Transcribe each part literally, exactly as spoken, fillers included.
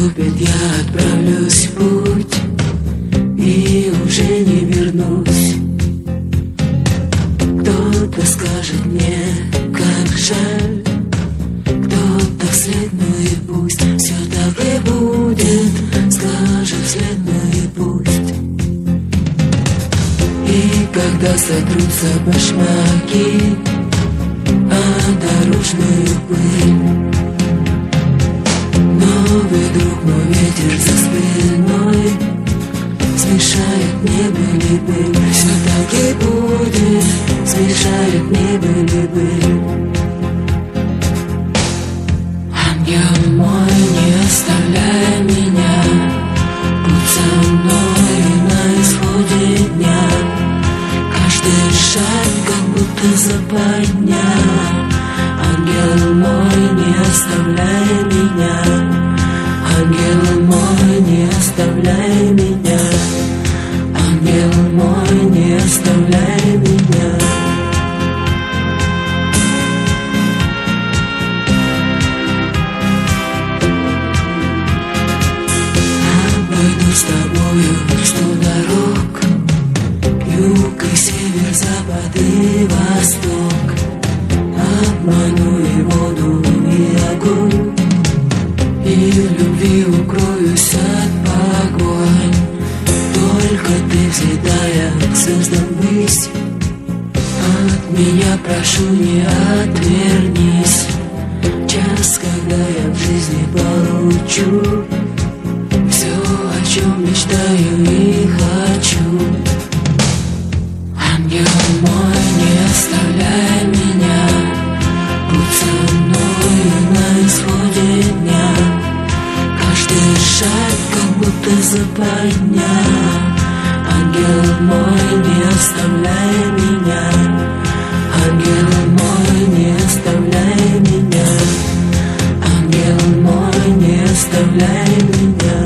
наступит, я отправлюсь в путь и уже не вернусь. Кто-то скажет мне, как жаль, кто-то вслед, ну и пусть все так и будет, скажет вслед, ну и пусть. И когда сотрутся башмаки о дорожную пыль, новый друг, мой ветер за спиной смешает небо и пыль. Все так и будет, смешает небо и пыль. Ангел мой, не оставляй меня, будь со мной на исходе дня. Каждый шаг как будто западня. Ангел мой, не оставляй меня, ангел мой, не оставляй меня, ангел мой, не оставляй меня. Обойду с тобою сто дорог, юг и север, запад и восток. Обману и воду, и огонь, и в любви укроюсь от погонь. Только ты, взлетая к звездам ввысь, от меня прошу, не отвернись. Час, когда я в жизни получу все, о чем мечтаю и хочу. Ангел мой, не оставляй меня, будь со мной на исходе дня. Каждый шаг как будто западня. Ангел мой, не оставляй меня, ангел мой, не оставляй меня, ангел мой, не оставляй меня.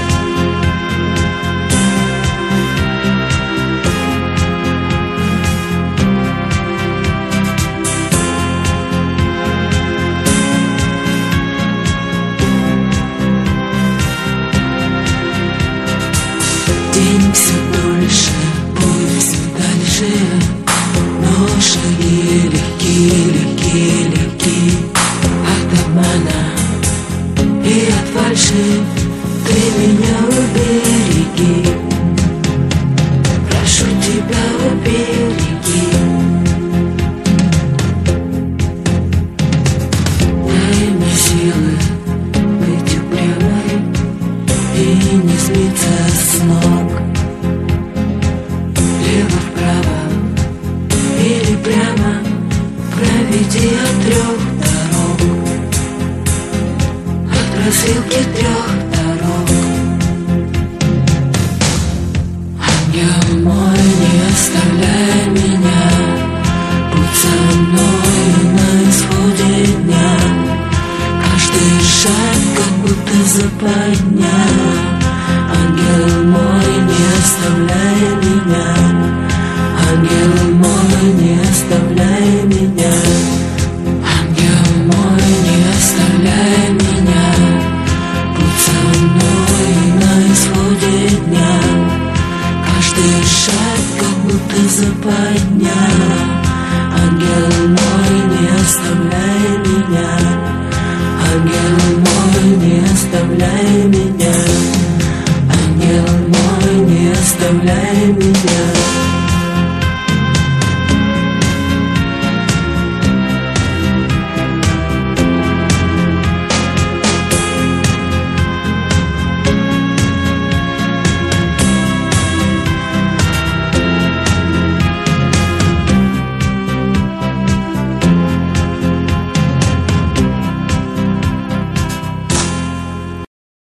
День все дольше, путь все дальше, но шаги легки, легки, легки. От обмана и от фальши ты меня убереги. Прошу тебя, убереги. Дай мне силы быть упрямой и не сбиться с ног. Лево-вправо или прямо, проведи от трех дорог, от развилки трех дорог. Ангел мой, не оставляй меня, будь со мной на исходе дня. Каждый шаг как будто западня. Ангел мой, не оставляй меня, ангел мой, не оставляй меня, ангел мой, не оставляй меня, будь со мной на исходе дня. Каждый шаг как будто западня. Ангел мой, не оставляй меня, ангел мой, не оставляй меня, ангел мой, не оставляй меня.